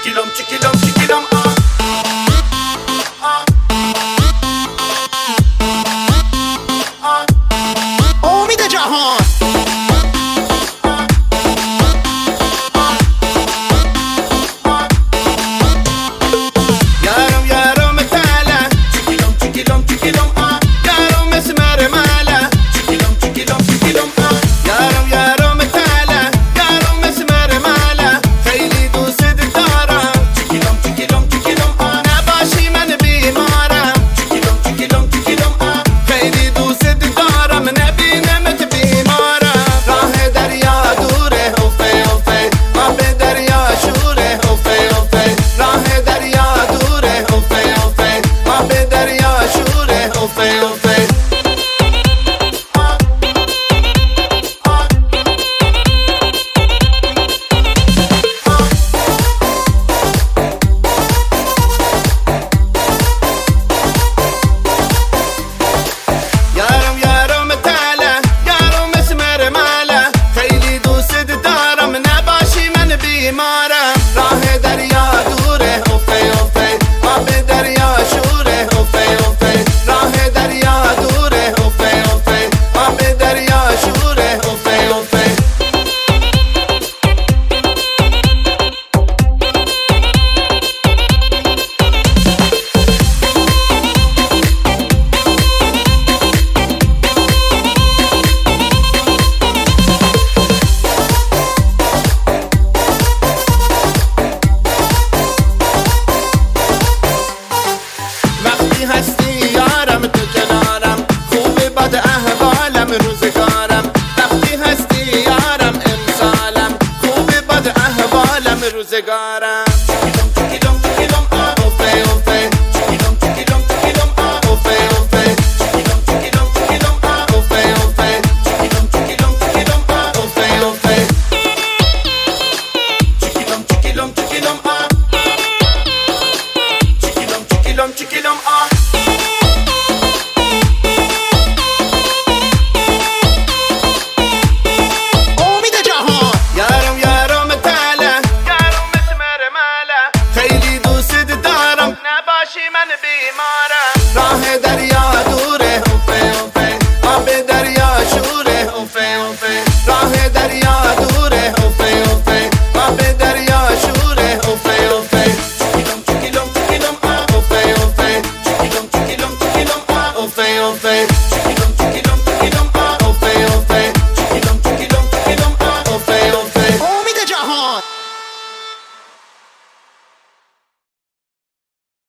چکیلم چکیلم چکیلم امید جهان یارم یارم تالا چکیلم چکیلم چکیلم یارم مسمر مالا چکیلم چکیلم چکیلم یارم یارم تالا یارم مسمر مالا خیلی دوست دارم چکیلم چکیلم چکیلم نباشی من بیمارم چکیلم چکیلم چکیلم خیلی دوست دارم نبینمت بیمارم راه دریا دوره اوفه اوفه آب دریا شوره اوفه اوفه راه دریا دوره اوفه اوفه آب دریا شوره اوفه اوفه یارم یارم تالا یارم مسمر مالا خیلی دوست دارم نباشی من بیمارم راه دریا دوره اوفه اوفه آب دریا شوره اوفه اوفه راه دریا دوره اوفه اوفه آب دریا شوره اوفه اوفه وقتی هستی یارم تو کنارم خوب بد احوالم روزگارم وقتی هستی یارم امسالم خوب بد احوالم روزگارم